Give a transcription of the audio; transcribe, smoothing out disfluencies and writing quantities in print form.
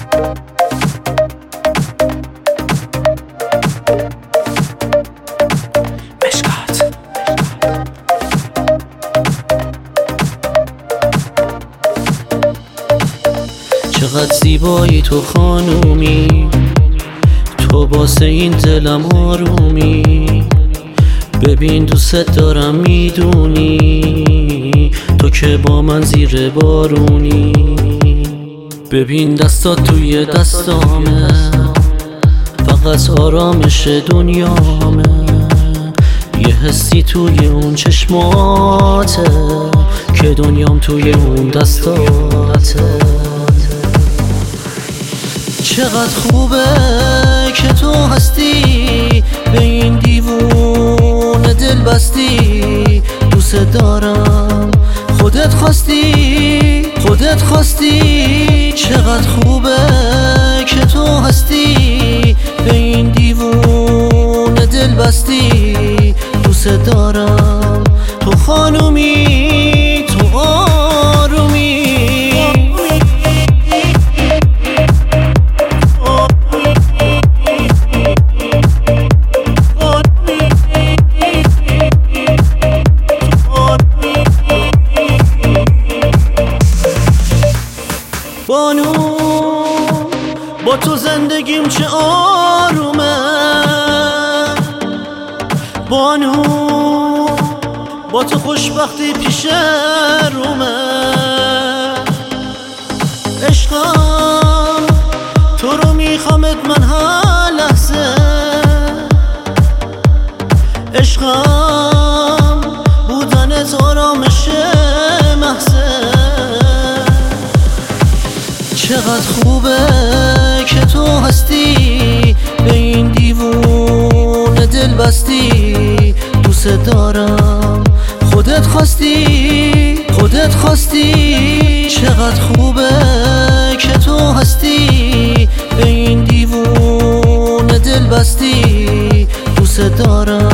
چقدر زیبایی تو خانومی، تو واسه این دلم آرومی. ببین دوست دارم میدونی، تو که با من زیر بارونی. ببین دستات توی دستامه، فقط آرامش دنیامه. یه حسی توی اون چشماته، که دنیام توی اون دستاته. چقدر خوبه که تو هستی، به این دیوون دل بستی. دوست دارم خودت خواستی. چقدر خوبه که تو هستی، به این دیوون دل بستی. دوست دارم تو خانومی، تو آرومی. بانو با تو زندگیم چه آرومه. بانو با تو خوشبختی پیش رومه. عشقم تو رو میخوامت من هر لحظه. عشقم بودنت آرامش محضه. چقدر خوبه که تو هستی، به این دیوون دل بستی. دوست دارم خودت خواستی. چقدر خوبه که تو هستی، به این دیوون دل بستی. دوست دارم